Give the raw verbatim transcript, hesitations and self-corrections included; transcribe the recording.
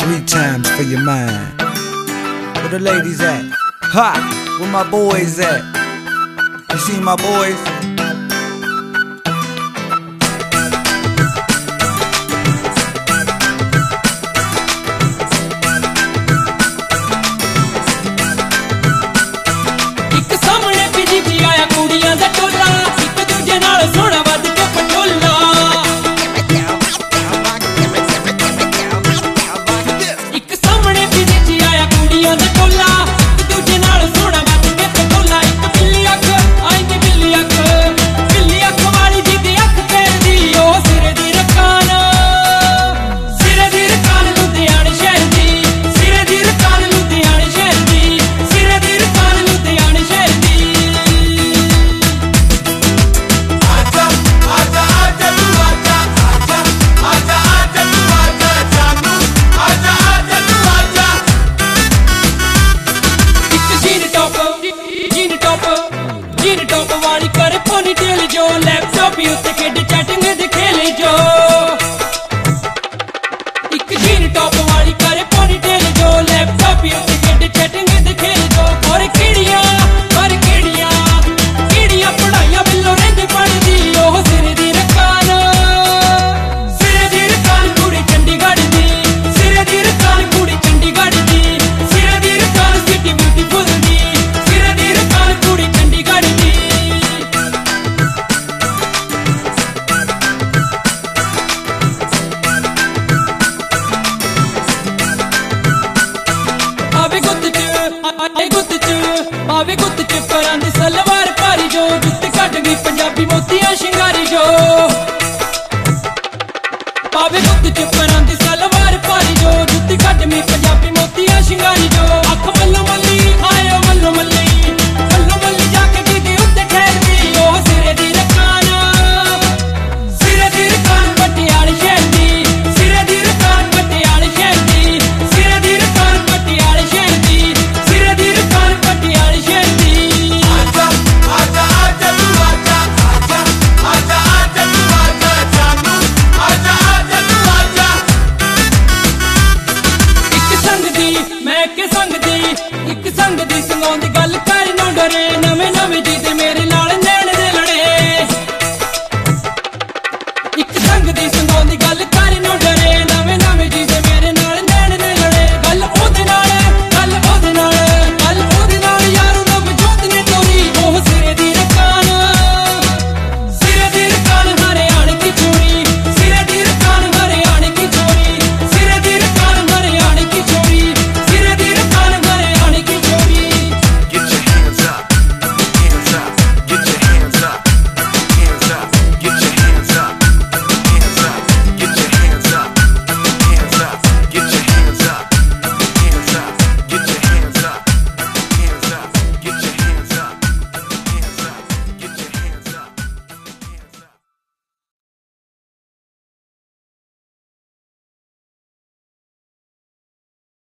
three times for your mind. Where the ladies at? Ha! Where my boys at? You see my boys? Laptop उत्ते खेड chatting दे खेले जो एक jean top वाली करे pony tell जो लैपटॉप उत्ते खेड चैटिंग दे खेले जो और किड़िया और किड़िया किड़िया पढ़ाइया बिल्लो रेंद पढ़दी ओह सिर दी रकान सिर दी रकान कुड़ी चंडीगढ़ दी सिर दी रकान कुड़ी चंडीगढ़ दी सिर दी रकान सिटी ब्यूटीफुल दी सिर दी रकान कुड़ी चंडीगढ़ दी आवे गुत्त च परां दी सलवार भारी जो जुत्त कट गई पंजाबी मोतियां शिंगारी जो आवे गुत्त च परां दी सलवार भारी जो जुत्त कट गई पंजाबी मोतियां शिंगारी जो अख मल्लो मल्ली आयो मल्लो मल्ली